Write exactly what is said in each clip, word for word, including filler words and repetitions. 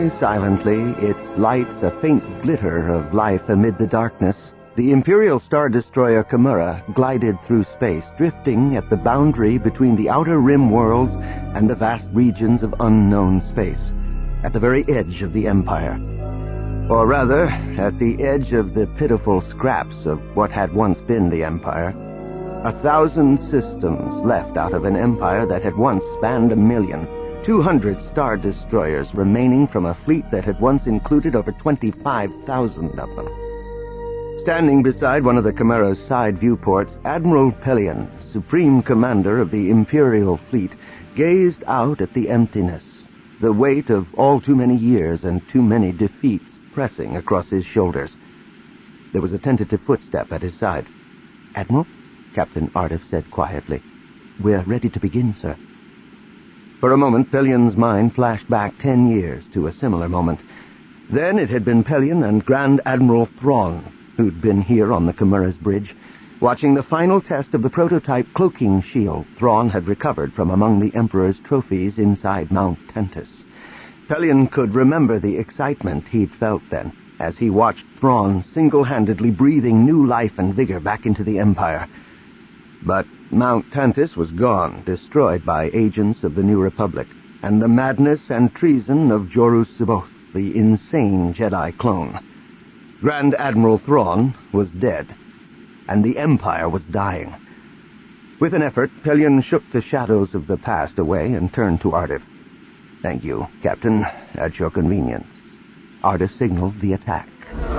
Very silently, its lights a faint glitter of life amid the darkness, the Imperial Star Destroyer Chimera glided through space, drifting at the boundary between the outer rim worlds and the vast regions of unknown space, at the very edge of the Empire. Or rather, at the edge of the pitiful scraps of what had once been the Empire. A thousand systems left out of an empire that had once spanned a million. Two hundred Star Destroyers remaining from a fleet that had once included over twenty-five thousand of them. Standing beside one of the Chimera's side viewports, Admiral Pelion, Supreme Commander of the Imperial Fleet, gazed out at the emptiness, the weight of all too many years and too many defeats pressing across his shoulders. There was a tentative footstep at his side. "Admiral," Captain Ardif said quietly. "We're ready to begin, sir." For a moment, Pelion's mind flashed back ten years to a similar moment. Then it had been Pelion and Grand Admiral Thrawn who'd been here on the Chimera's bridge, watching the final test of the prototype cloaking shield Thrawn had recovered from among the Emperor's trophies inside Mount Tantus. Pelion could remember the excitement he'd felt then, as he watched Thrawn single-handedly breathing new life and vigor back into the Empire. But Mount Tantus was gone, destroyed by agents of the New Republic, and the madness and treason of Jorus C'baoth, the insane Jedi clone. Grand Admiral Thrawn was dead, and the Empire was dying. With an effort, Pelion shook the shadows of the past away and turned to Ardif. "Thank you, Captain, at your convenience." Ardif signaled the attack.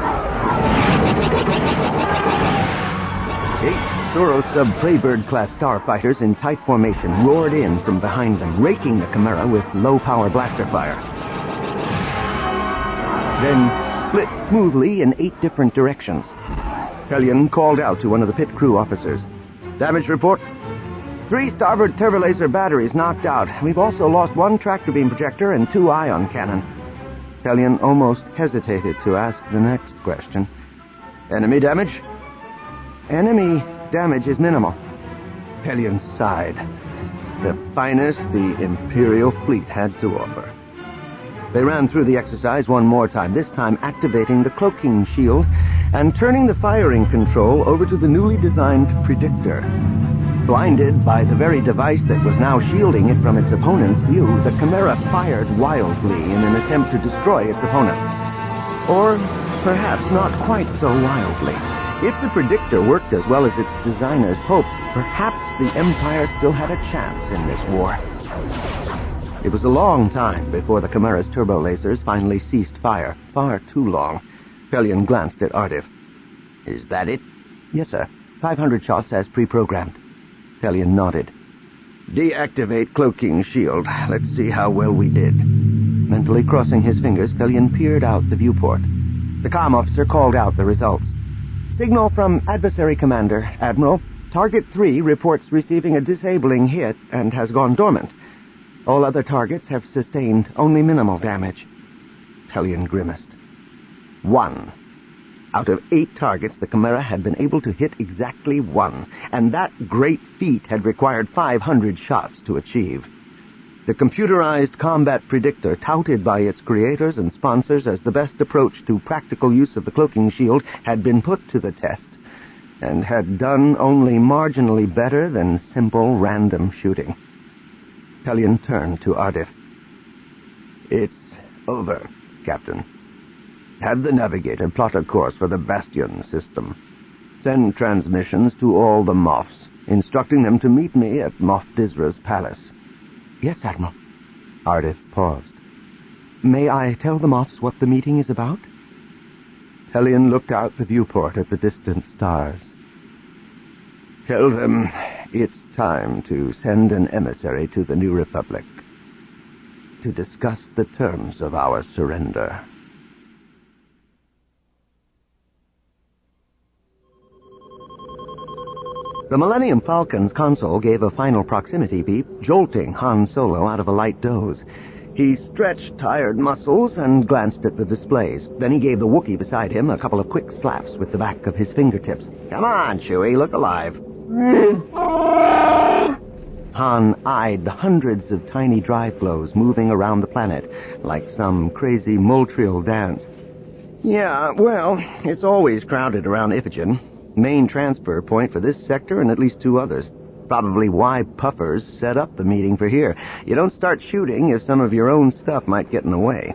Eight Soro-Sub Freybird-class starfighters in tight formation roared in from behind them, raking the Chimera with low-power blaster fire. Then split smoothly in eight different directions. Pelion called out to one of the pit crew officers. "Damage report." "Three starboard turbolaser batteries knocked out. We've also lost one tractor beam projector and two ion cannon." Pelion almost hesitated to ask the next question. "Enemy damage?" "Enemy damage is minimal." Pelion sighed. The finest the Imperial fleet had to offer. They ran through the exercise one more time, this time activating the cloaking shield and turning the firing control over to the newly designed predictor. Blinded by the very device that was now shielding it from its opponent's view, the Chimera fired wildly in an attempt to destroy its opponents. Or perhaps not quite so wildly. If the predictor worked as well as its designers hoped, perhaps the Empire still had a chance in this war. It was a long time before the Chimera's turbo lasers finally ceased fire. Far too long. Pelion glanced at Ardif. "Is that it?" "Yes, sir. five hundred shots as pre-programmed." Pelion nodded. "Deactivate cloaking shield. Let's see how well we did." Mentally crossing his fingers, Pelion peered out the viewport. The comm officer called out the results. "Signal from Adversary Commander, Admiral. Target three reports receiving a disabling hit and has gone dormant. All other targets have sustained only minimal damage." Pelion grimaced. One. Out of eight targets, the Chimera had been able to hit exactly one, and that great feat had required five hundred shots to achieve. The computerized combat predictor, touted by its creators and sponsors as the best approach to practical use of the cloaking shield, had been put to the test, and had done only marginally better than simple random shooting. Pelion turned to Ardif. "It's over, Captain. Have the navigator plot a course for the Bastion system. Send transmissions to all the Moffs, instructing them to meet me at Moff Dizra's palace." "Yes, Admiral." Ardif paused. "May I tell the Moffs what the meeting is about?" Pelion looked out the viewport at the distant stars. "Tell them it's time to send an emissary to the New Republic to discuss the terms of our surrender." The Millennium Falcon's console gave a final proximity beep, jolting Han Solo out of a light doze. He stretched tired muscles and glanced at the displays. Then he gave the Wookiee beside him a couple of quick slaps with the back of his fingertips. "Come on, Chewie, look alive." Han eyed the hundreds of tiny drive glows moving around the planet like some crazy Moultrial dance. Yeah, well, it's always crowded around Iphigenia. Main transfer point for this sector and at least two others. Probably why Puffers set up the meeting for here. You don't start shooting if some of your own stuff might get in the way.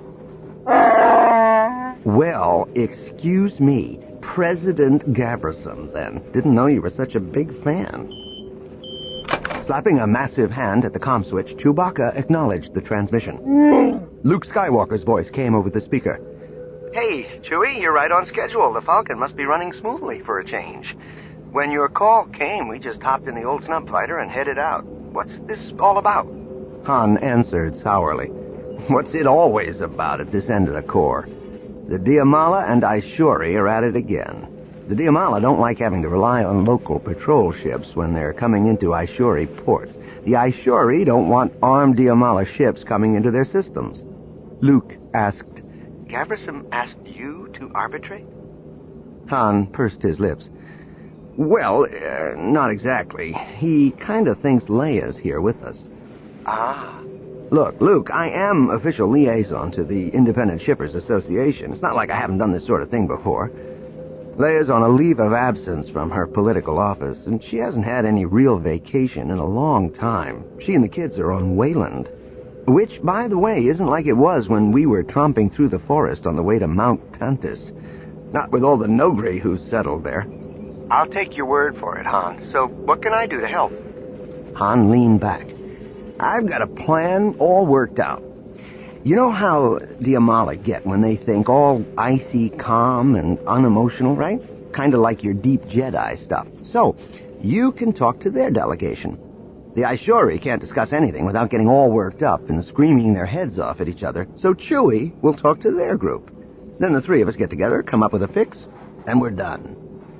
Well, excuse me. President Gaverson, then. Didn't know you were such a big fan. Slapping a massive hand at the comm switch, Chewbacca acknowledged the transmission. Luke Skywalker's voice came over the speaker. Hey, Chewie, you're right on schedule. The Falcon must be running smoothly for a change. When your call came, we just hopped in the old snub fighter and headed out. What's this all about? Han answered sourly. What's it always about at this end of the Corps? The Diamala and Ishori are at it again. The Diamala don't like having to rely on local patrol ships when they're coming into Ishori ports. The Ishori don't want armed Diamala ships coming into their systems. Luke asked, Gaverson asked you to arbitrate? Han pursed his lips. Well, uh, not exactly. He kind of thinks Leia's here with us. Ah. Look, Luke, I am official liaison to the Independent Shippers Association. It's not like I haven't done this sort of thing before. Leia's on a leave of absence from her political office, and she hasn't had any real vacation in a long time. She and the kids are on Wayland. Which, by the way, isn't like it was when we were tromping through the forest on the way to Mount Tantus. Not with all the Nogri who settled there. I'll take your word for it, Han. So what can I do to help? Han leaned back. I've got a plan all worked out. You know how Diamala get when they think all icy, calm, and unemotional, right? Kind of like your deep Jedi stuff. So, you can talk to their delegation. The Ishori can't discuss anything without getting all worked up and screaming their heads off at each other, so Chewie will talk to their group. Then the three of us get together, come up with a fix, and we're done.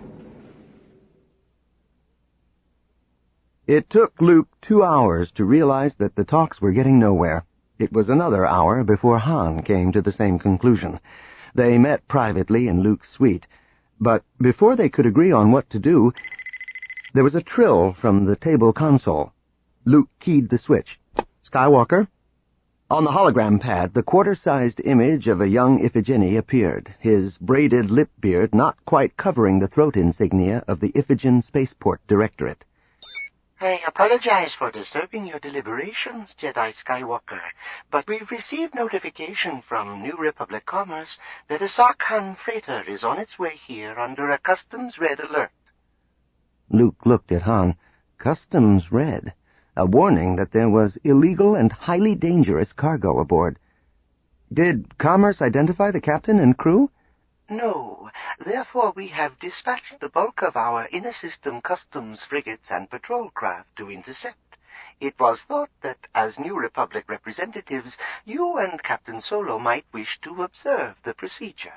It took Luke two hours to realize that the talks were getting nowhere. It was another hour before Han came to the same conclusion. They met privately in Luke's suite, but before they could agree on what to do, there was a trill from the table console. Luke keyed the switch. Skywalker? On the hologram pad, the quarter-sized image of a young Iphigenia appeared, his braided lip beard not quite covering the throat insignia of the Iphigenia Spaceport Directorate. I apologize for disturbing your deliberations, Jedi Skywalker, but we've received notification from New Republic Commerce that a Sarkhan freighter is on its way here under a Customs Red alert. Luke looked at Han. Customs Red. A warning that there was illegal and highly dangerous cargo aboard. Did Commerce identify the captain and crew? No. Therefore we have dispatched the bulk of our inner-system customs frigates and patrol craft to intercept. It was thought that, as New Republic representatives, you and Captain Solo might wish to observe the procedure.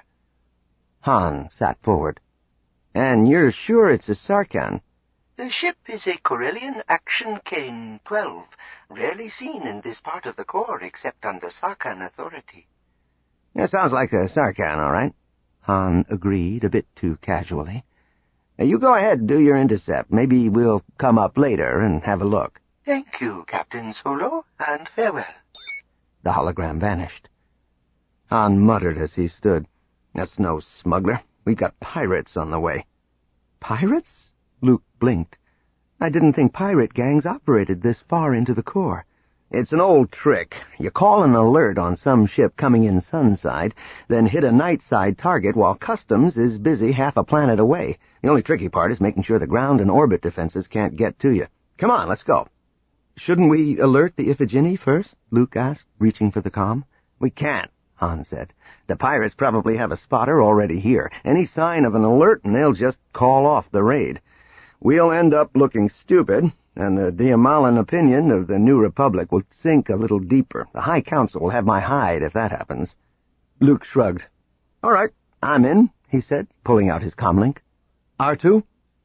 Han sat forward. And you're sure it's a Sarkhan? The ship is a Corellian Action Kane twelve, rarely seen in this part of the Corps except under Sarkhan authority. It sounds like a Sarkhan, all right. Han agreed, a bit too casually. You go ahead and do your intercept. Maybe we'll come up later and have a look. Thank you, Captain Solo, and farewell. The hologram vanished. Han muttered as he stood. That's no smuggler. We've got pirates on the way. Pirates? Luke blinked. I didn't think pirate gangs operated this far into the Corps. It's an old trick. You call an alert on some ship coming in sunside, then hit a nightside target while Customs is busy half a planet away. The only tricky part is making sure the ground and orbit defenses can't get to you. Come on, let's go. Shouldn't we alert the Iphigenia first? Luke asked, reaching for the comm. We can't, Han said. The pirates probably have a spotter already here. Any sign of an alert and they'll just call off the raid. We'll end up looking stupid, and the Diamalan opinion of the New Republic will sink a little deeper. The High Council will have my hide if that happens. Luke shrugged. All right, I'm in, he said, pulling out his comlink. R two?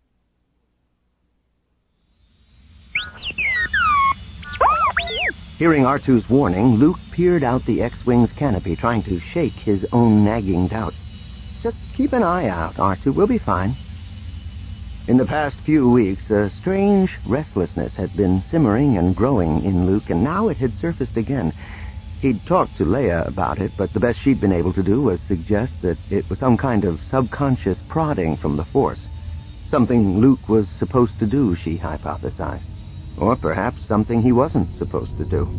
Hearing R two's warning, Luke peered out the X-Wing's canopy, trying to shake his own nagging doubts. Just keep an eye out, R two. We'll be fine. In the past few weeks, a strange restlessness had been simmering and growing in Luke, and now it had surfaced again. He'd talked to Leia about it, but the best she'd been able to do was suggest that it was some kind of subconscious prodding from the Force. Something Luke was supposed to do, she hypothesized. Or perhaps something he wasn't supposed to do.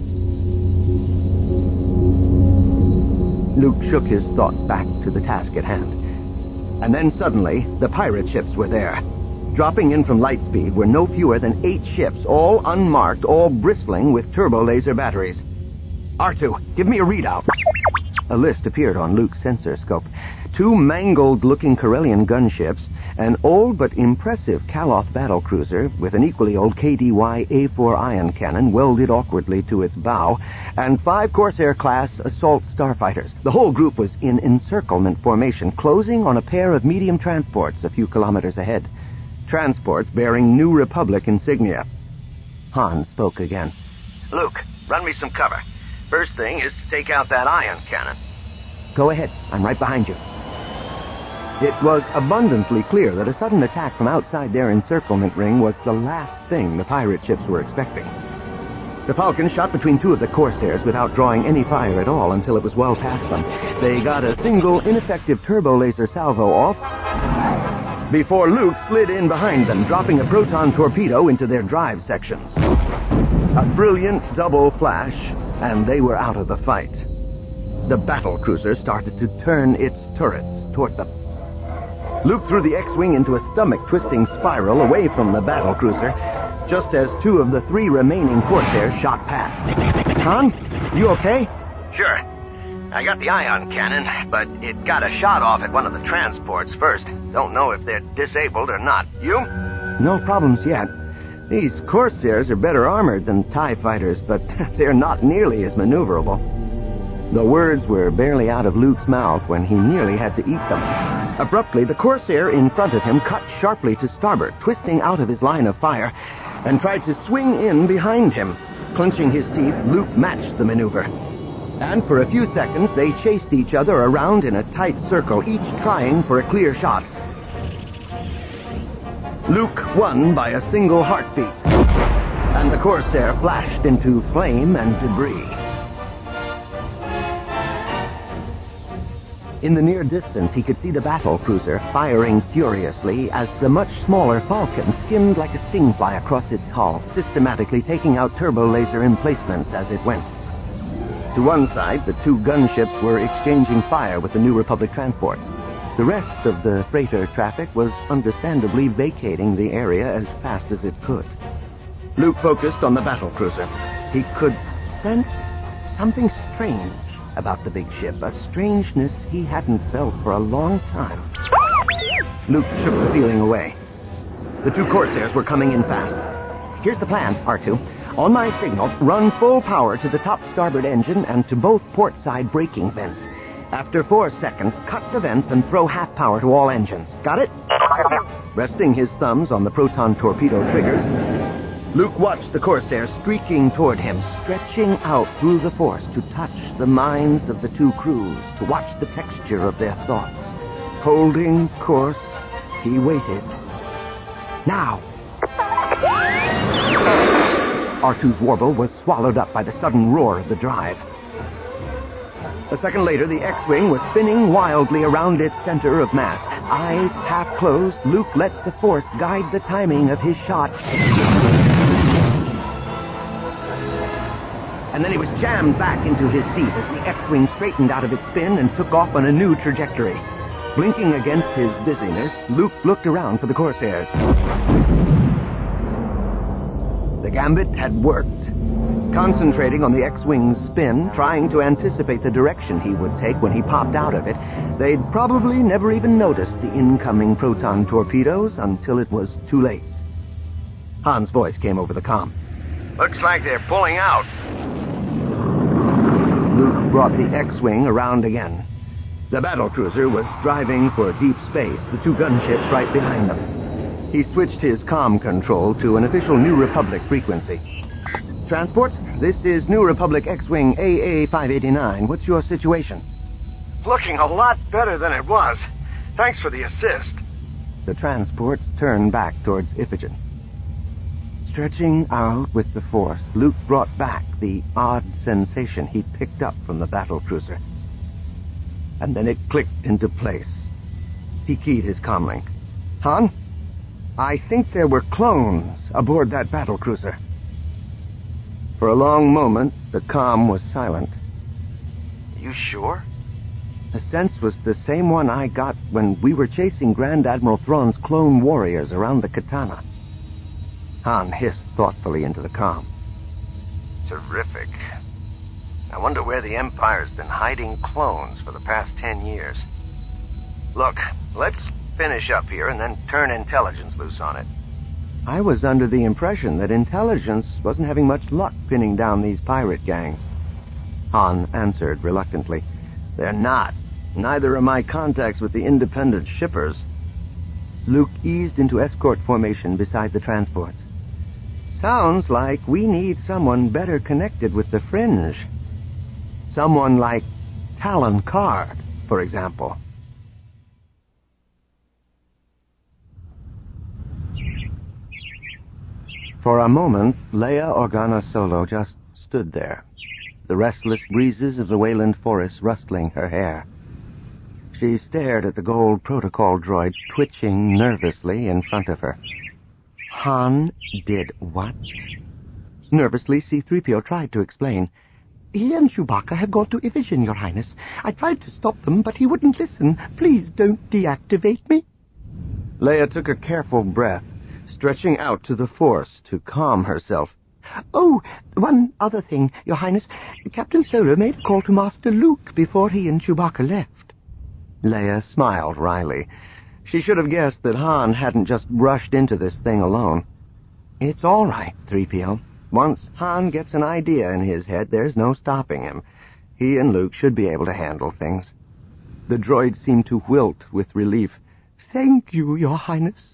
Luke shook his thoughts back to the task at hand. And then suddenly, the pirate ships were there. Dropping in from light speed were no fewer than eight ships, all unmarked, all bristling with turbo-laser batteries. R two, give me a readout. A list appeared on Luke's sensor scope. Two mangled-looking Corellian gunships, an old but impressive Kaloth battlecruiser with an equally old K D Y A four ion cannon welded awkwardly to its bow, and five Corsair-class assault starfighters. The whole group was in encirclement formation, closing on a pair of medium transports a few kilometers ahead. Transports bearing New Republic insignia. Han spoke again. Luke, run me some cover. First thing is to take out that ion cannon. Go ahead. I'm right behind you. It was abundantly clear that a sudden attack from outside their encirclement ring was the last thing the pirate ships were expecting. The Falcons shot between two of the Corsairs without drawing any fire at all until it was well past them. They got a single ineffective turbo-laser salvo off before Luke slid in behind them, dropping a proton torpedo into their drive sections. A brilliant double flash, and they were out of the fight. The battlecruiser started to turn its turrets toward them. Luke threw the X-Wing into a stomach-twisting spiral away from the battlecruiser, just as two of the three remaining Corsairs shot past. Han, you okay? Sure. I got the ion cannon, but it got a shot off at one of the transports first. Don't know if they're disabled or not. You? No problems yet. These Corsairs are better armored than TIE fighters, but they're not nearly as maneuverable. The words were barely out of Luke's mouth when he nearly had to eat them. Abruptly, the Corsair in front of him cut sharply to starboard, twisting out of his line of fire, and tried to swing in behind him. Clenching his teeth, Luke matched the maneuver. And for a few seconds, they chased each other around in a tight circle, each trying for a clear shot. Luke won by a single heartbeat, and the Corsair flashed into flame and debris. In the near distance, he could see the battlecruiser firing furiously as the much smaller Falcon skimmed like a stingfly across its hull, systematically taking out turbo-laser emplacements as it went. To one side, the two gunships were exchanging fire with the New Republic transports. The rest of the freighter traffic was understandably vacating the area as fast as it could. Luke focused on the battlecruiser. He could sense something strange about the big ship, a strangeness he hadn't felt for a long time. Luke shook the feeling away. The two Corsairs were coming in fast. Here's the plan, R two. On my signal, run full power to the top starboard engine and to both port side braking vents. After four seconds, cut the vents and throw half power to all engines. Got it? Resting his thumbs on the proton torpedo triggers, Luke watched the Corsair streaking toward him, stretching out through the Force to touch the minds of the two crews, to watch the texture of their thoughts. Holding course, he waited. Now! R two's warble was swallowed up by the sudden roar of the drive. A second later, the X-Wing was spinning wildly around its center of mass. Eyes half closed, Luke let the Force guide the timing of his shot. And then he was jammed back into his seat as the X-Wing straightened out of its spin and took off on a new trajectory. Blinking against his dizziness, Luke looked around for the Corsairs. The gambit had worked. Concentrating on the X-Wing's spin, trying to anticipate the direction he would take when he popped out of it, they'd probably never even noticed the incoming proton torpedoes until it was too late. Han's voice came over the comm. Looks like they're pulling out. Luke brought the X-Wing around again. The battlecruiser was driving for deep space, the two gunships right behind them. He switched his comm control to an official New Republic frequency. Transport, this is New Republic X-Wing A A five eighty-nine. What's your situation? Looking a lot better than it was. Thanks for the assist. the transports turned back towards Iphigenia. Stretching out with the force, Luke brought back the odd sensation he'd picked up from the battlecruiser. And then it clicked into place. He keyed his comlink. Han, I think there were clones aboard that battlecruiser. For a long moment, the comm was silent. You sure? The sense was the same one I got when we were chasing Grand Admiral Thrawn's clone warriors around the Katana. Han hissed thoughtfully into the comm. Terrific. I wonder where the Empire's been hiding clones for the past ten years. Look, let's finish up here and then turn intelligence loose on it. I was under the impression that intelligence wasn't having much luck pinning down these pirate gangs. Han answered reluctantly. They're not. Neither are my contacts with the independent shippers. Luke eased into escort formation beside the transports. Sounds like we need someone better connected with the Fringe. Someone like Talon Karrde, for example. For a moment, Leia Organa Solo just stood there, the restless breezes of the Wayland forest rustling her hair. She stared at the gold protocol droid twitching nervously in front of her. Han did what? Nervously, C three P O tried to explain. He and Chewbacca have gone to Iphigenia, Your Highness. I tried to stop them, but he wouldn't listen. Please don't deactivate me. Leia took a careful breath, stretching out to the Force to calm herself. Oh, one other thing, Your Highness. Captain Solo made a call to Master Luke before he and Chewbacca left. Leia smiled wryly. She should have guessed that Han hadn't just rushed into this thing alone. It's all right, three P O. Once Han gets an idea in his head, there's no stopping him. He and Luke should be able to handle things. The droid seemed to wilt with relief. Thank you, Your Highness.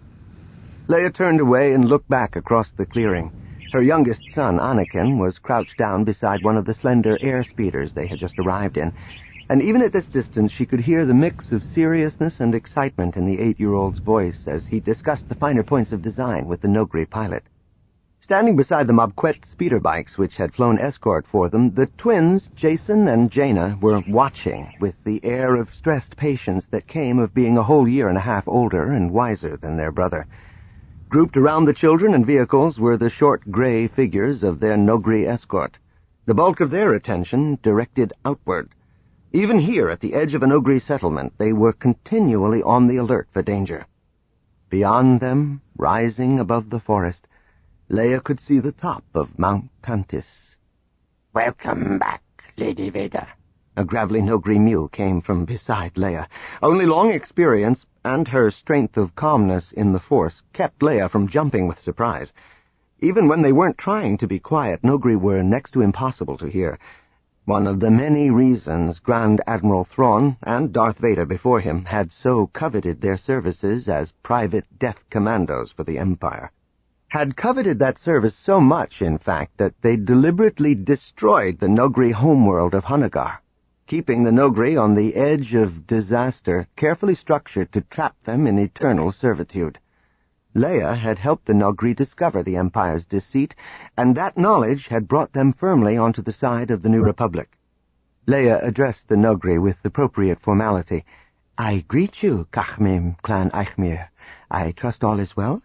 Leia turned away and looked back across the clearing. Her youngest son, Anakin, was crouched down beside one of the slender air speeders they had just arrived in, and even at this distance she could hear the mix of seriousness and excitement in the eight-year-old's voice as he discussed the finer points of design with the Noghri pilot. Standing beside the Mobquet speeder bikes which had flown escort for them, the twins, Jason and Jaina, were watching with the air of stressed patience that came of being a whole year and a half older and wiser than their brother. Grouped around the children and vehicles were the short gray figures of their Noghri escort, the bulk of their attention directed outward. Even here at the edge of a Noghri settlement, they were continually on the alert for danger. Beyond them, rising above the forest, Leia could see the top of Mount Tantiss. Welcome back, Lady Vader. A gravelly Noghri mew came from beside Leia. Only long experience and her strength of calmness in the Force kept Leia from jumping with surprise. Even when they weren't trying to be quiet, Noghri were next to impossible to hear. One of the many reasons Grand Admiral Thrawn and Darth Vader before him had so coveted their services as private death commandos for the Empire. Had coveted that service so much, in fact, that they deliberately destroyed the Noghri homeworld of Hanagar, keeping the Noghri on the edge of disaster, carefully structured to trap them in eternal servitude. Leia had helped the Noghri discover the Empire's deceit, and that knowledge had brought them firmly onto the side of the New Republic. Leia addressed the Noghri with appropriate formality. I greet you, Kachmim Clan Eichmir. I trust all is well?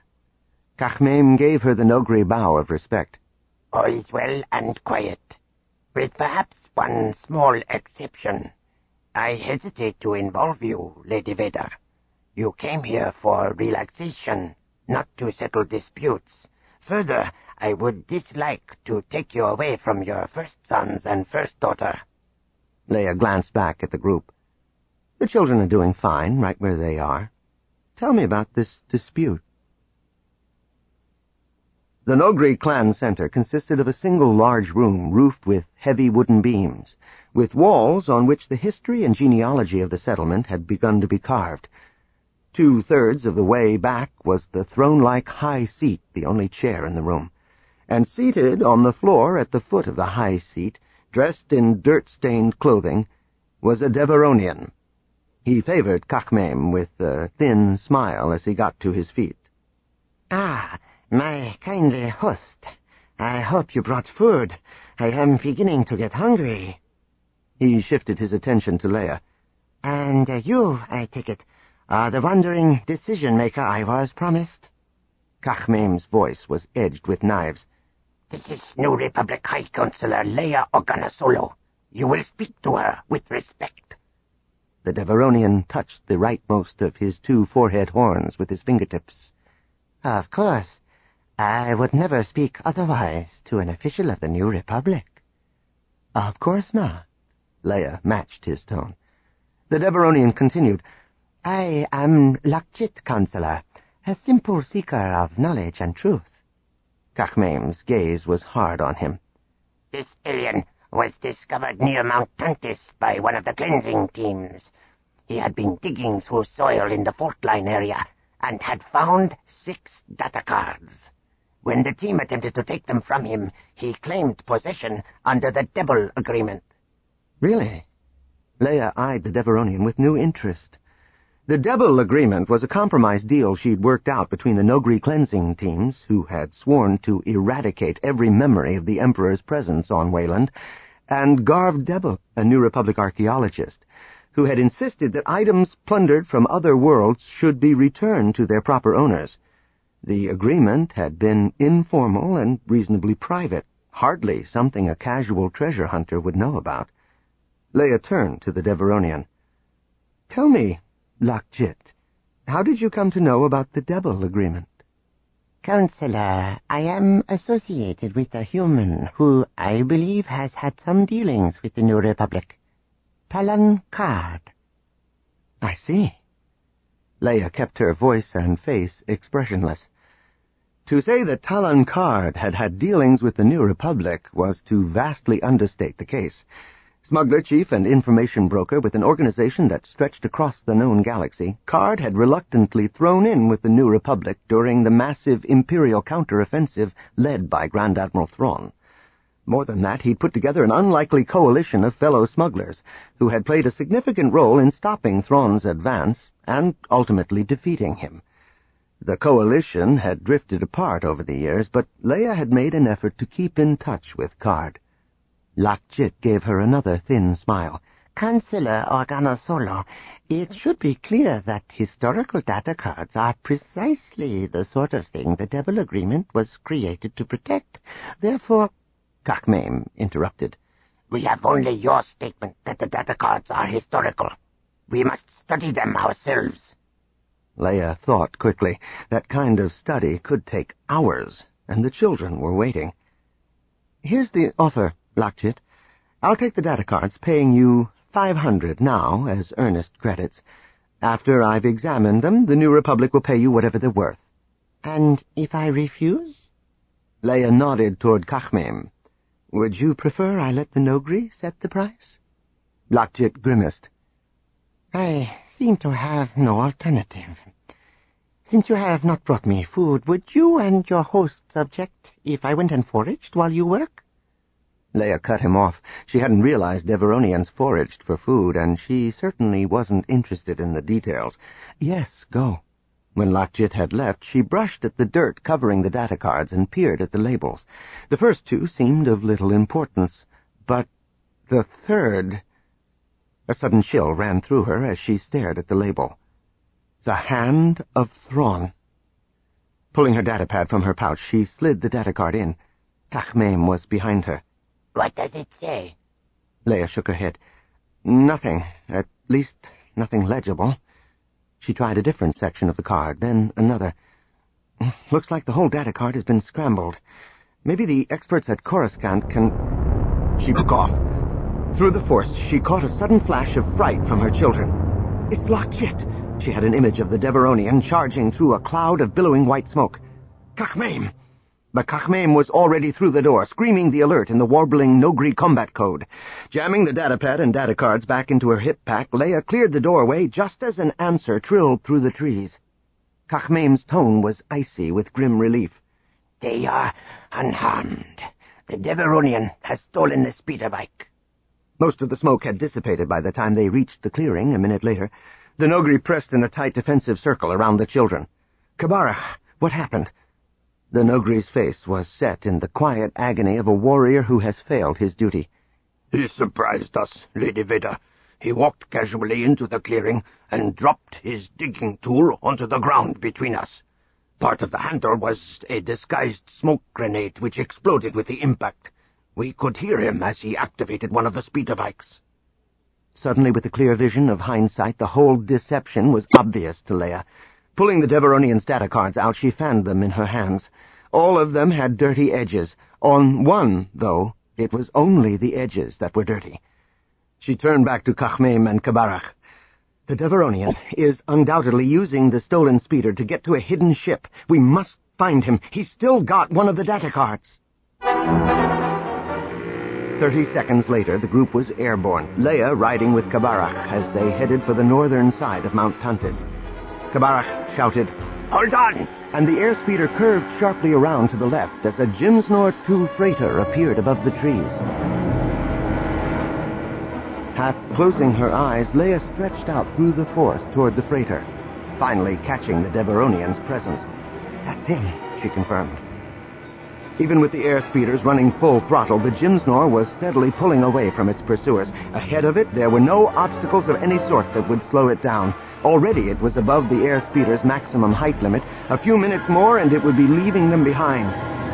Kachmim gave her the Noghri bow of respect. All is well and quiet, with perhaps one small exception. I hesitate to involve you, Lady Vader. You came here for relaxation, not to settle disputes. Further, I would dislike to take you away from your first sons and first daughter. Leia glanced back at the group. The children are doing fine, right where they are. Tell me about this dispute. The Noghri clan center consisted of a single large room roofed with heavy wooden beams, with walls on which the history and genealogy of the settlement had begun to be carved. Two-thirds of the way back was the throne-like high seat, the only chair in the room, and seated on the floor at the foot of the high seat, dressed in dirt-stained clothing, was a Devaronian. He favored Kachmem with a thin smile as he got to his feet. Ah, my kindly host. I hope you brought food. I am beginning to get hungry. He shifted his attention to Leia. And uh, you, I take it, are the wandering decision-maker I was promised? Kachmem's voice was edged with knives. This is New Republic High Counselor Leia Organa Solo. You will speak to her with respect. The Devaronian touched the rightmost of his two forehead horns with his fingertips. Of course. I would never speak otherwise to an official of the New Republic. Of course not. Leia matched his tone. The Devaronian continued. I am Lakjit, Counselor, a simple seeker of knowledge and truth. Kachmem's gaze was hard on him. This alien was discovered near Mount Tantis by one of the cleansing teams. He had been digging through soil in the Fort Line area and had found six data cards. When the team attempted to take them from him, he claimed possession under the Debble Agreement. Really? Leia eyed the Devaronian with new interest. The Debble Agreement was a compromise deal she'd worked out between the Nogri cleansing teams, who had sworn to eradicate every memory of the Emperor's presence on Wayland, and Garv Debble, a New Republic archaeologist, who had insisted that items plundered from other worlds should be returned to their proper owners. The agreement had been informal and reasonably private, hardly something a casual treasure hunter would know about. Leia turned to the Devaronian. Tell me, Lakjit, how did you come to know about the Debble Agreement? Counselor, I am associated with a human who I believe has had some dealings with the New Republic. Talon Karrde. I see. Leia kept her voice and face expressionless. To say that Talon Karrde had had dealings with the New Republic was to vastly understate the case. Smuggler chief and information broker with an organization that stretched across the known galaxy, Karrde had reluctantly thrown in with the New Republic during the massive Imperial counteroffensive led by Grand Admiral Thrawn. More than that, he'd put together an unlikely coalition of fellow smugglers who had played a significant role in stopping Thrawn's advance and ultimately defeating him. The coalition had drifted apart over the years, but Leia had made an effort to keep in touch with Karrde. Lakjit gave her another thin smile. Counselor Organa Solo, it should be clear that historical data cards are precisely the sort of thing the Debble Agreement was created to protect. Therefore... Kachmem interrupted. We have only your statement that the data cards are historical. We must study them ourselves. Leia thought quickly. That kind of study could take hours, and the children were waiting. Here's the offer, Lakjit. I'll take the data cards, paying you five hundred now as earnest credits. After I've examined them, the New Republic will pay you whatever they're worth. And if I refuse? Leia nodded toward Kachmem. Would you prefer I let the Nogri set the price? Lakjit grimaced. I seem to have no alternative. Since you have not brought me food, would you and your hosts object if I went and foraged while you work? Leia cut him off. She hadn't realized Devaronians foraged for food, and she certainly wasn't interested in the details. Yes, go. When Lakjit had left, she brushed at the dirt covering the data cards and peered at the labels. The first two seemed of little importance, but the third... A sudden chill ran through her as she stared at the label. The Hand of Thrawn. Pulling her datapad from her pouch, she slid the data card in. Kachmem was behind her. What does it say? Leia shook her head. Nothing. At least, nothing legible. She tried a different section of the card, then another. Looks like the whole data card has been scrambled. Maybe the experts at Coruscant can... She broke off. Through the Force, she caught a sudden flash of fright from her children. It's Lakjit! She had an image of the Devaronian charging through a cloud of billowing white smoke. Kachmem! But Kachmem was already through the door, screaming the alert in the warbling Nogri combat code. Jamming the datapad and data cards back into her hip pack, Leia cleared the doorway just as an answer trilled through the trees. Kachmem's tone was icy with grim relief. They are unharmed. The Devaronian has stolen the speeder bike. Most of the smoke had dissipated by the time they reached the clearing a minute later. The Nogri pressed in a tight defensive circle around the children. "Kabarach, what happened?" The Nogri's face was set in the quiet agony of a warrior who has failed his duty. "He surprised us, Lady Veda. He walked casually into the clearing and dropped his digging tool onto the ground between us. Part of the handle was a disguised smoke grenade which exploded with the impact. We could hear him as he activated one of the speeder bikes." Suddenly, with the clear vision of hindsight, the whole deception was obvious to Leia. Pulling the Deveronian's data cards out, she fanned them in her hands. All of them had dirty edges. On one, though, it was only the edges that were dirty. She turned back to Kakhmaim and Kabarach. "The Deveronian is undoubtedly using the stolen speeder to get to a hidden ship. We must find him. He's still got one of the data cards." Thirty seconds later, the group was airborne, Leia riding with Kabarach as they headed for the northern side of Mount Tantis. Kabarach shouted, "Hold on!" and the airspeeder curved sharply around to the left as a Jimsnor two freighter appeared above the trees. Half closing her eyes, Leia stretched out through the forest toward the freighter, finally catching the Deveronian's presence. "That's him," she confirmed. Even with the airspeeders running full throttle, the Jimsnor was steadily pulling away from its pursuers. Ahead of it, there were no obstacles of any sort that would slow it down. Already it was above the airspeeder's maximum height limit. A few minutes more and it would be leaving them behind.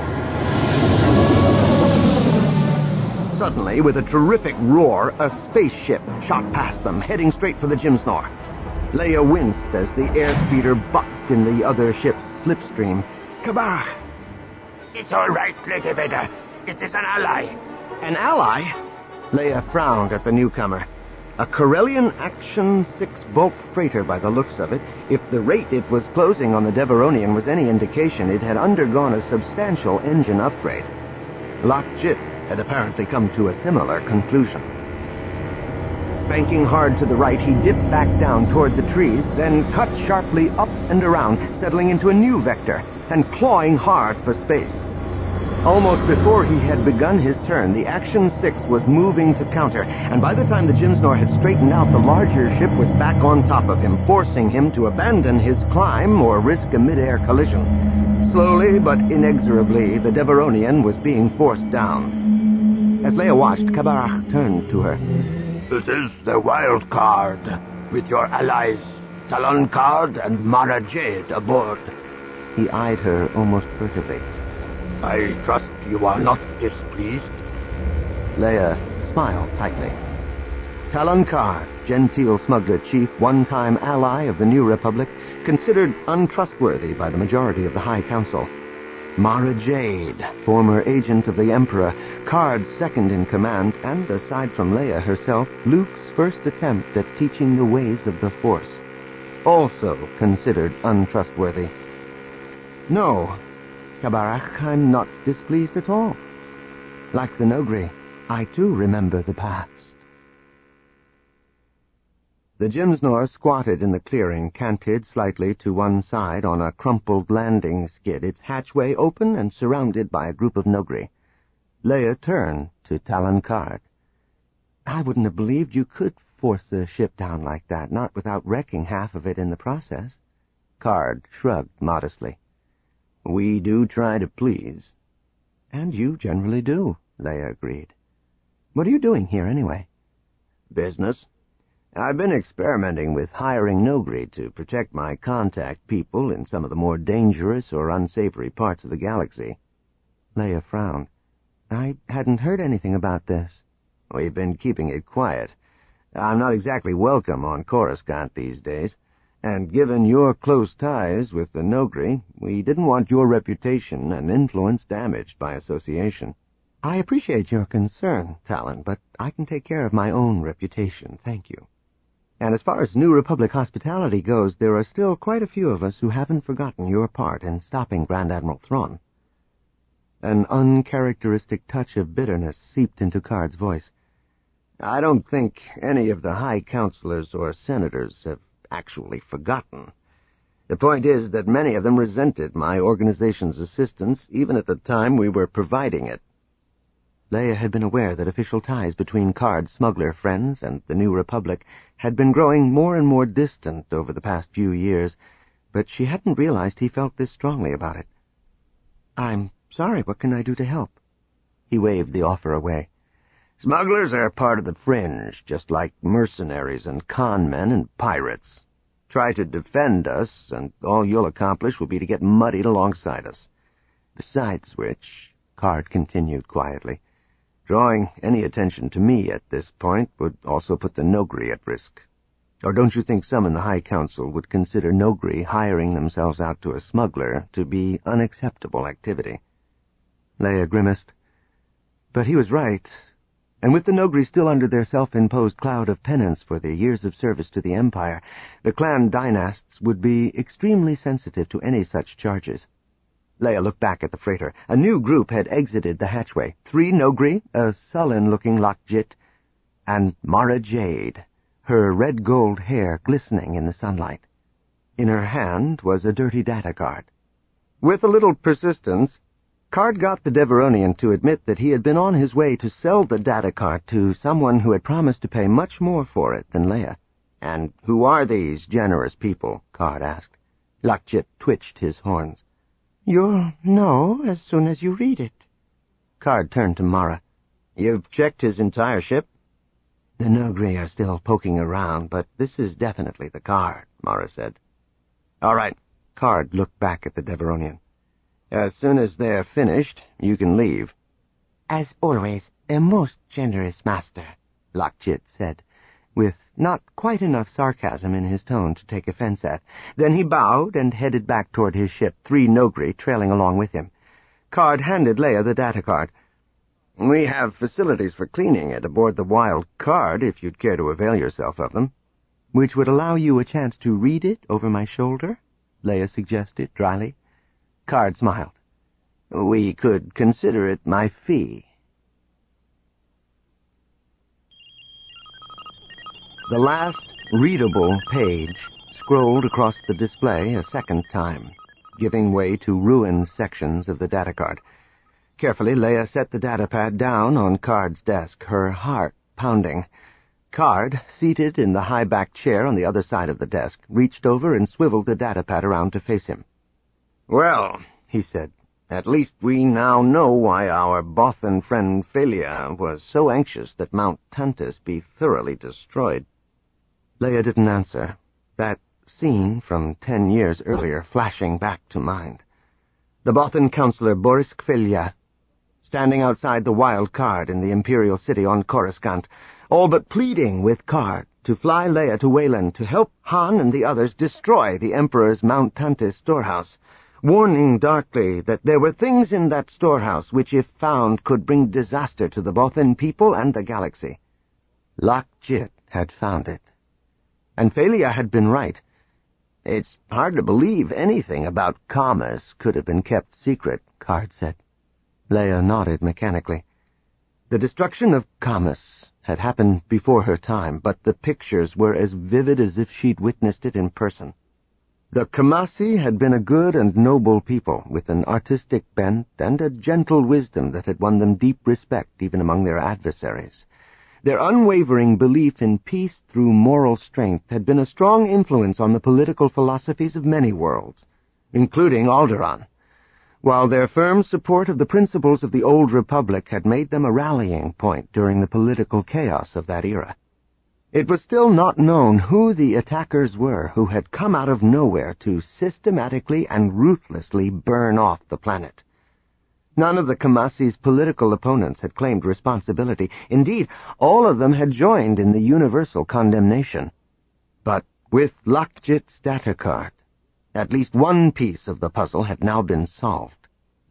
Suddenly, with a terrific roar, a spaceship shot past them, heading straight for the Jimsnor. Leia winced as the airspeeder bucked in the other ship's slipstream. "Kabarach!" "It's all right, Lady Veda. It is an ally." "An ally?" Leia frowned at the newcomer. A Corellian Action six bulk freighter by the looks of it. If the rate it was closing on the Deveronian was any indication, it had undergone a substantial engine upgrade. Lok Jit had apparently come to a similar conclusion. Banking hard to the right, he dipped back down toward the trees, then cut sharply up and around, settling into a new vector, and clawing hard for space. Almost before he had begun his turn, the Action six was moving to counter, and by the time the Jimsnor had straightened out, the larger ship was back on top of him, forcing him to abandon his climb or risk a mid-air collision. Slowly but inexorably, the Deveronian was being forced down. As Leia watched, Kabarach turned to her. "This is the wild card, with your allies, Talon Card and Mara Jade aboard." He eyed her almost furtively. "I trust you are not displeased." Leia smiled tightly. Talon Card, genteel smuggler chief, one-time ally of the New Republic, considered untrustworthy by the majority of the High Council. Mara Jade, former agent of the Emperor, Card's second in command, and, aside from Leia herself, Luke's first attempt at teaching the ways of the Force, also considered untrustworthy. "No, Kabarach, I'm not displeased at all. Like the Nogri, I too remember the past." The Jimsnor squatted in the clearing, canted slightly to one side on a crumpled landing skid, its hatchway open and surrounded by a group of Nogri. Leia turned to Talon Card. "I wouldn't have believed you could force a ship down like that, not without wrecking half of it in the process." Card shrugged modestly. "We do try to please." "And you generally do," Leia agreed. "What are you doing here, anyway?" "Business. I've been experimenting with hiring Nogri to protect my contact people in some of the more dangerous or unsavory parts of the galaxy." Leia frowned. "I hadn't heard anything about this." "We've been keeping it quiet. I'm not exactly welcome on Coruscant these days, and given your close ties with the Nogri, we didn't want your reputation and influence damaged by association." "I appreciate your concern, Talon, but I can take care of my own reputation, thank you. And as far as New Republic hospitality goes, there are still quite a few of us who haven't forgotten your part in stopping Grand Admiral Thrawn." An uncharacteristic touch of bitterness seeped into Card's voice. "I don't think any of the High Counselors or Senators have actually forgotten. The point is that many of them resented my organization's assistance, even at the time we were providing it." Leia had been aware that official ties between Card's smuggler friends and the New Republic had been growing more and more distant over the past few years, but she hadn't realized he felt this strongly about it. "I'm sorry, what can I do to help?" He waved the offer away. "Smugglers are part of the fringe, just like mercenaries and con men and pirates. Try to defend us, and all you'll accomplish will be to get muddied alongside us. Besides which," Card continued quietly, "drawing any attention to me at this point would also put the Noghri at risk. Or don't you think some in the High Council would consider Noghri hiring themselves out to a smuggler to be unacceptable activity?" Leia grimaced. But he was right, and with the Noghri still under their self-imposed cloud of penance for their years of service to the Empire, the clan dynasts would be extremely sensitive to any such charges. Leia looked back at the freighter. A new group had exited the hatchway. Three Noghri, a sullen-looking Lockjit, and Mara Jade, her red-gold hair glistening in the sunlight. In her hand was a dirty data card. With a little persistence, Card got the Deveronian to admit that he had been on his way to sell the data card to someone who had promised to pay much more for it than Leia. "And who are these generous people?" Card asked. Lockjit twitched his horns. "You'll know as soon as you read it." Card turned to Mara. "You've checked his entire ship?" "The Noghri are still poking around, but this is definitely the card," Mara said. "All right." Card looked back at the Deveronian. "As soon as they're finished, you can leave." "As always, a most generous master," Lockjit said, with not quite enough sarcasm in his tone to take offense at. Then he bowed and headed back toward his ship, three Noghri trailing along with him. Card handed Leia the data card. "We have facilities for cleaning it aboard the Wild Card, if you'd care to avail yourself of them." "Which would allow you a chance to read it over my shoulder?" Leia suggested dryly. Card smiled. "We could consider it my fee." The last readable page scrolled across the display a second time, giving way to ruined sections of the data card. Carefully, Leia set the datapad down on Card's desk, her heart pounding. Card, seated in the high-backed chair on the other side of the desk, reached over and swiveled the datapad around to face him. "Well," he said, "at least we now know why our Bothan friend Felia was so anxious that Mount Tantus be thoroughly destroyed." Leia didn't answer, that scene from ten years earlier flashing back to mind. The Bothan counselor Borisk Felia, standing outside the Wild Card in the Imperial City on Coruscant, all but pleading with Card to fly Leia to Wayland to help Han and the others destroy the Emperor's Mount Tantus storehouse, warning darkly that there were things in that storehouse which, if found, could bring disaster to the Bothan people and the galaxy. Lockjit had found it. And Felia had been right. "It's hard to believe anything about Camus could have been kept secret," Card said. Leia nodded mechanically. The destruction of Camus had happened before her time, but the pictures were as vivid as if she'd witnessed it in person. The Kamasi had been a good and noble people, with an artistic bent and a gentle wisdom that had won them deep respect even among their adversaries. Their unwavering belief in peace through moral strength had been a strong influence on the political philosophies of many worlds, including Alderaan, while their firm support of the principles of the Old Republic had made them a rallying point during the political chaos of that era. It was still not known who the attackers were who had come out of nowhere to systematically and ruthlessly burn off the planet. None of the Kamasi's political opponents had claimed responsibility. Indeed, all of them had joined in the universal condemnation. But with Lockjit's data card, at least one piece of the puzzle had now been solved.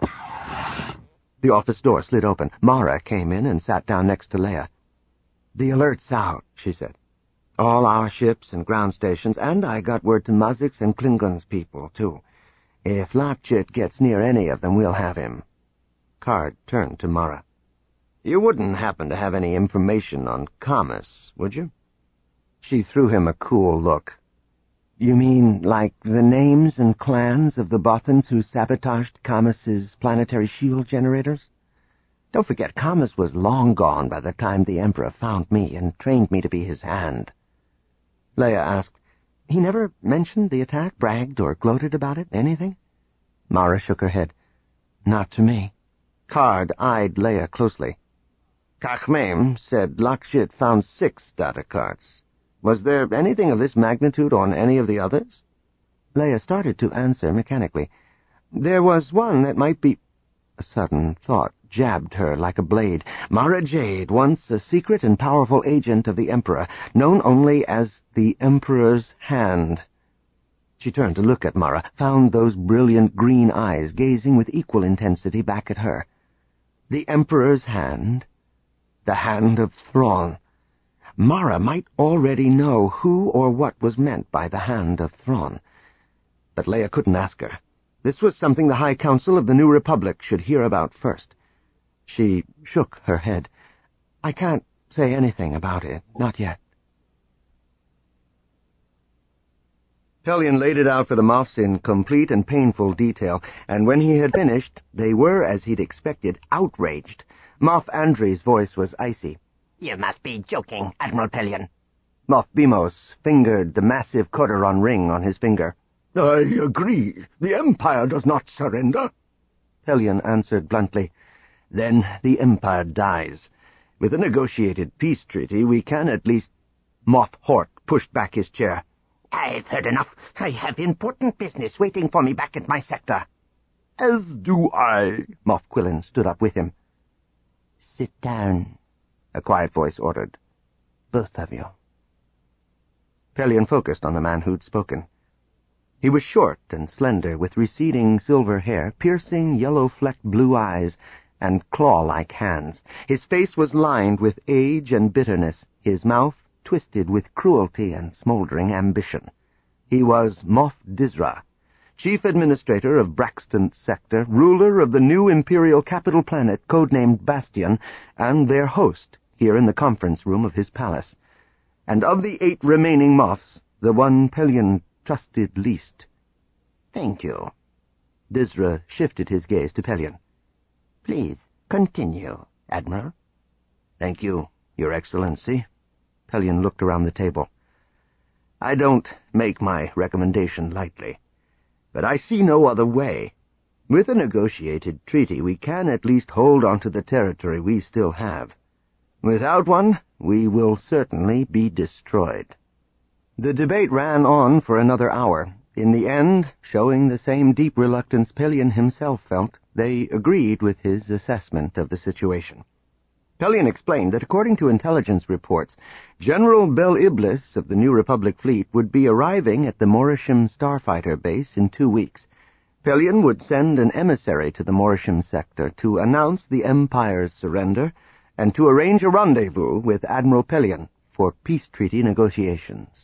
The office door slid open. Mara came in and sat down next to Leia. "The alert's out," she said. "All our ships and ground stations, and I got word to Mazik's and Klingon's people, too. If Lockjit gets near any of them, we'll have him." Card turned to Mara. "You wouldn't happen to have any information on Camus, would you?" She threw him a cool look. "You mean like the names and clans of the Bothans who sabotaged Camus's planetary shield generators?" Don't forget, Khamas was long gone by the time the Emperor found me and trained me to be his hand. Leia asked, He never mentioned the attack, bragged or gloated about it, anything? Mara shook her head. Not to me. Card eyed Leia closely. Kakhmaim said Lakshit found six data cards. Was there anything of this magnitude on any of the others? Leia started to answer mechanically. There was one that might be... A sudden thought jabbed her like a blade. Mara Jade, once a secret and powerful agent of the Emperor, known only as the Emperor's Hand. She turned to look at Mara, found those brilliant green eyes gazing with equal intensity back at her. The Emperor's Hand? The Hand of Thrawn. Mara might already know who or what was meant by the Hand of Thrawn. But Leia couldn't ask her. This was something the High Council of the New Republic should hear about first. She shook her head. I can't say anything about it, not yet. Pelion laid it out for the Moffs in complete and painful detail, and when he had finished, they were, as he'd expected, outraged. Moff Andry's voice was icy. You must be joking, Admiral Pelion. Moff Bimos fingered the massive Corderon ring on his finger. I agree. The Empire does not surrender. Pelion answered bluntly. Then the Empire dies. With a negotiated peace treaty, we can at least... Moff Hort pushed back his chair. I've heard enough. I have important business waiting for me back at my sector. As do I. Moff Quillen stood up with him. Sit down, a quiet voice ordered. Both of you. Pelion focused on the man who'd spoken. He was short and slender, with receding silver hair, piercing yellow-flecked blue eyes, and claw-like hands. His face was lined with age and bitterness, his mouth twisted with cruelty and smoldering ambition. He was Moff Dizra, Chief Administrator of Braxton Sector, ruler of the new Imperial capital planet codenamed Bastion, and their host here in the conference room of his palace. And of the eight remaining Moffs, the one Pelion trusted least. Thank you. Dizra shifted his gaze to Pelion. Please, continue, Admiral. Thank you, Your Excellency. Pelion looked around the table. I don't make my recommendation lightly, but I see no other way. With a negotiated treaty, we can at least hold on to the territory we still have. Without one, we will certainly be destroyed. The debate ran on for another hour. In the end, showing the same deep reluctance Pelion himself felt, they agreed with his assessment of the situation. Pelion explained that according to intelligence reports, General Bel Iblis of the New Republic fleet would be arriving at the Morisham starfighter base in two weeks. Pelion would send an emissary to the Morisham sector to announce the Empire's surrender and to arrange a rendezvous with Admiral Pelion for peace treaty negotiations.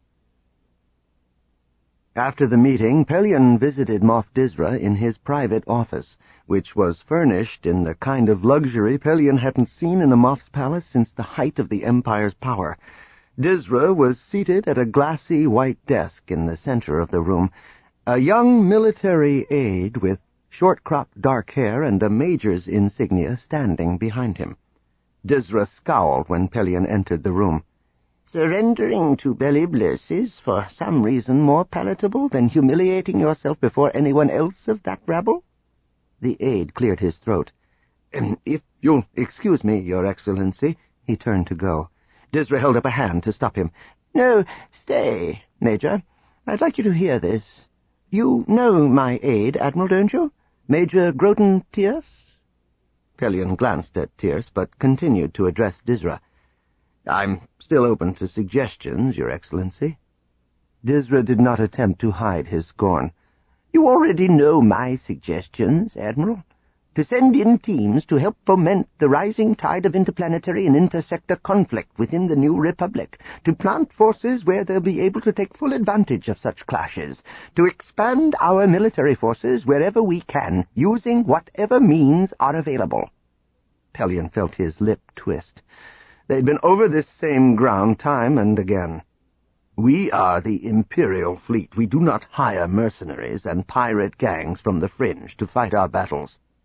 After the meeting, Pelion visited Moff Dizra in his private office, which was furnished in the kind of luxury Pelion hadn't seen in a Moff's palace since the height of the Empire's power. Dizra was seated at a glassy white desk in the center of the room, a young military aide with short-cropped dark hair and a major's insignia standing behind him. Dizra scowled when Pelion entered the room. Surrendering to Bel Iblis is, for some reason, more palatable than humiliating yourself before anyone else of that rabble? The aide cleared his throat. Um, if you'll excuse me, Your Excellency, he turned to go. Dizra held up a hand to stop him. No, stay, Major. I'd like you to hear this. You know my aide, Admiral, don't you? Major Groton Tierce? Pelion glanced at Tierce, but continued to address Dizra. I'm still open to suggestions, Your Excellency. Dizra did not attempt to hide his scorn. You already know my suggestions, Admiral. To send in teams to help foment the rising tide of interplanetary and intersector conflict within the New Republic, to plant forces where they'll be able to take full advantage of such clashes, to expand our military forces wherever we can, using whatever means are available. Pelion felt his lip twist. They'd been over this same ground time and again. We are the Imperial fleet. We do not hire mercenaries and pirate gangs from the fringe to fight our battles.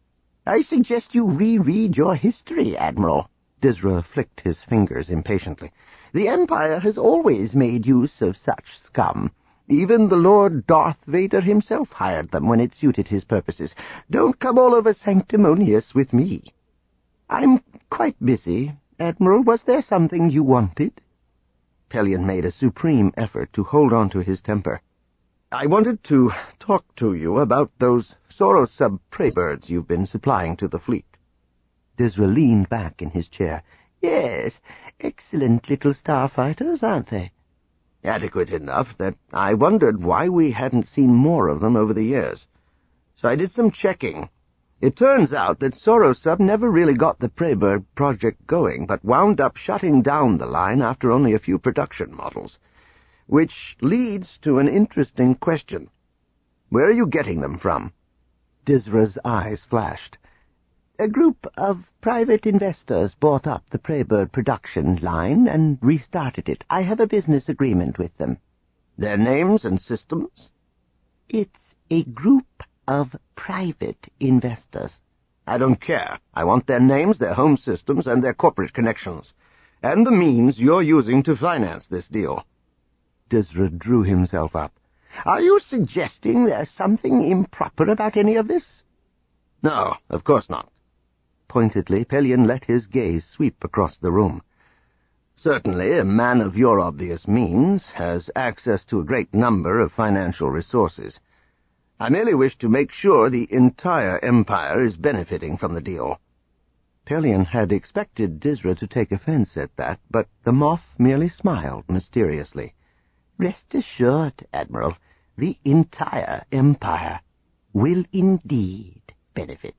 I suggest you reread your history, Admiral. Dizra flicked his fingers impatiently. The Empire has always made use of such scum. Even the Lord Darth Vader himself hired them when it suited his purposes. Don't come all over sanctimonious with me. I'm quite busy, Admiral. Was there something you wanted? Pelion made a supreme effort to hold on to his temper. I wanted to talk to you about those Sorosub prey birds you've been supplying to the fleet. Dizra leaned back in his chair. Yes, excellent little starfighters, aren't they? Adequate enough that I wondered why we hadn't seen more of them over the years. So I did some checking. It turns out that Sorosub never really got the Preybird project going, but wound up shutting down the line after only a few production models. Which leads to an interesting question. Where are you getting them from? Dizra's eyes flashed. A group of private investors bought up the Preybird production line and restarted it. I have a business agreement with them. Their names and systems? It's a group of private investors. I don't care. I want their names, their home systems, and their corporate connections, and the means you're using to finance this deal. Dizra drew himself up. Are you suggesting there's something improper about any of this? No, of course not. Pointedly, Pelion let his gaze sweep across the room. Certainly, a man of your obvious means has access to a great number of financial resources. I merely wish to make sure the entire Empire is benefiting from the deal. Pelion had expected Dizra to take offense at that, but the Moff merely smiled mysteriously. Rest assured, Admiral, the entire Empire will indeed benefit.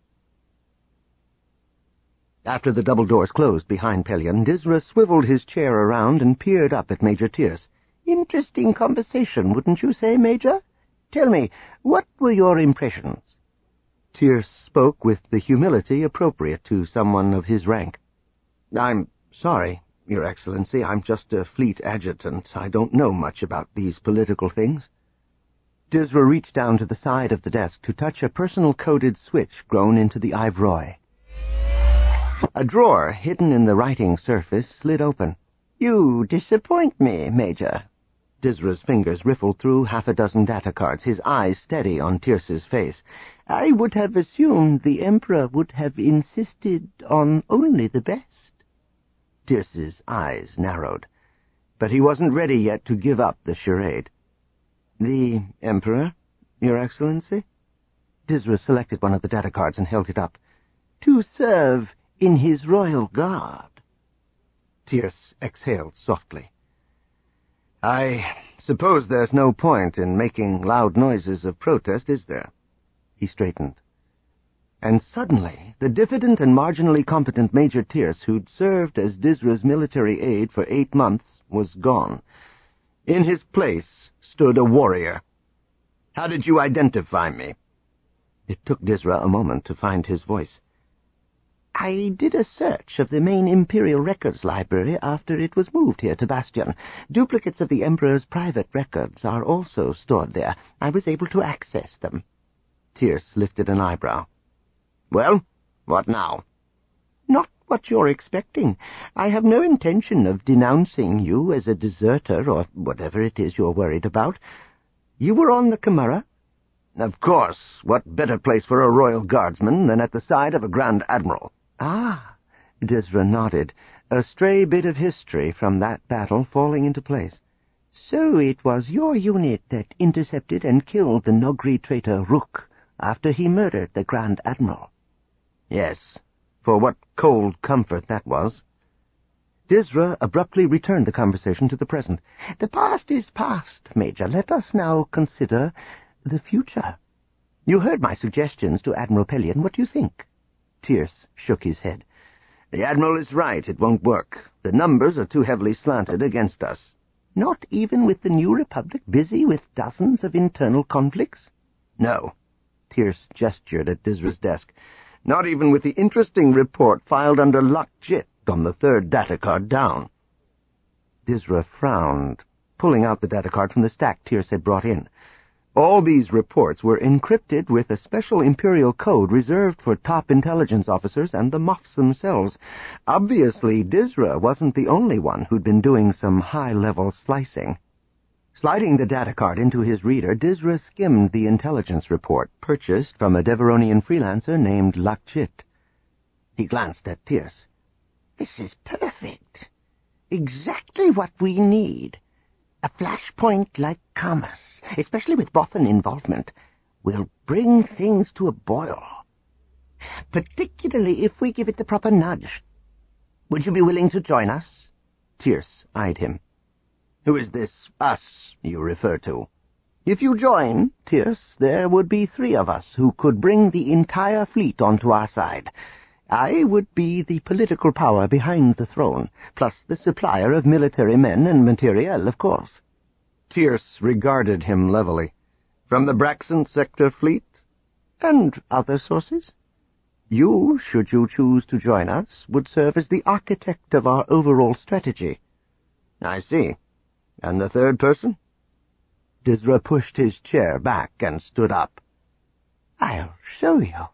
After the double doors closed behind Pelion, Dizra swiveled his chair around and peered up at Major Tierce. Interesting conversation, wouldn't you say, Major? Tell me, what were your impressions? Tierce spoke with the humility appropriate to someone of his rank. I'm sorry, Your Excellency. I'm just a fleet adjutant. I don't know much about these political things. Dizra reached down to the side of the desk to touch a personal-coded switch grown into the Ivroy. A drawer hidden in the writing surface slid open. You disappoint me, Major. Dizra's fingers riffled through half a dozen data cards, his eyes steady on Tierce's face. I would have assumed the Emperor would have insisted on only the best. Tierce's eyes narrowed, but he wasn't ready yet to give up the charade. The Emperor, Your Excellency? Dizra selected one of the data cards and held it up. To serve in his royal guard. Tierce exhaled softly. I suppose there's no point in making loud noises of protest, is there? He straightened. And suddenly, the diffident and marginally competent Major Tierce, who'd served as Dizra's military aide for eight months, was gone. In his place stood a warrior. How did you identify me? It took Dizra a moment to find his voice. I did a search of the main Imperial Records Library after it was moved here to Bastion. Duplicates of the Emperor's private records are also stored there. I was able to access them. Tierce lifted an eyebrow. Well, what now? Not what you're expecting. I have no intention of denouncing you as a deserter or whatever it is you're worried about. You were on the Chimera? Of course. What better place for a Royal Guardsman than at the side of a Grand Admiral? Ah, Dizra nodded, a stray bit of history from that battle falling into place. So it was your unit that intercepted and killed the Nogri traitor Rook after he murdered the Grand Admiral. Yes, for what cold comfort that was. Dizra abruptly returned the conversation to the present. The past is past, Major. Let us now consider the future. You heard my suggestions to Admiral Pelion. What do you think? Tierce shook his head. The Admiral is right. It won't work. The numbers are too heavily slanted against us. Not even with the New Republic busy with dozens of internal conflicts? No. Tierce gestured at Dizra's desk. Not even with the interesting report filed under Lock Jit on the third data card down. Dizra frowned, pulling out the data card from the stack Tierce had brought in. All these reports were encrypted with a special Imperial code reserved for top intelligence officers and the Moffs themselves. Obviously, Dizra wasn't the only one who'd been doing some high-level slicing. Sliding the data card into his reader, Dizra skimmed the intelligence report, purchased from a Deveronian freelancer named Lakchit. He glanced at Tierce. This is perfect. Exactly what we need. A flashpoint like Camus, especially with Bothan involvement, will bring things to a boil. Particularly if we give it the proper nudge. Would you be willing to join us? Tierce eyed him. Who is this us you refer to? If you join, Tierce, there would be three of us who could bring the entire fleet onto our side. I would be the political power behind the throne, plus the supplier of military men and materiel, of course. Tierce regarded him levelly. From the Braxton Sector fleet? And other sources? You, should you choose to join us, would serve as the architect of our overall strategy. I see. And the third person? Dizra pushed his chair back and stood up. I'll show you.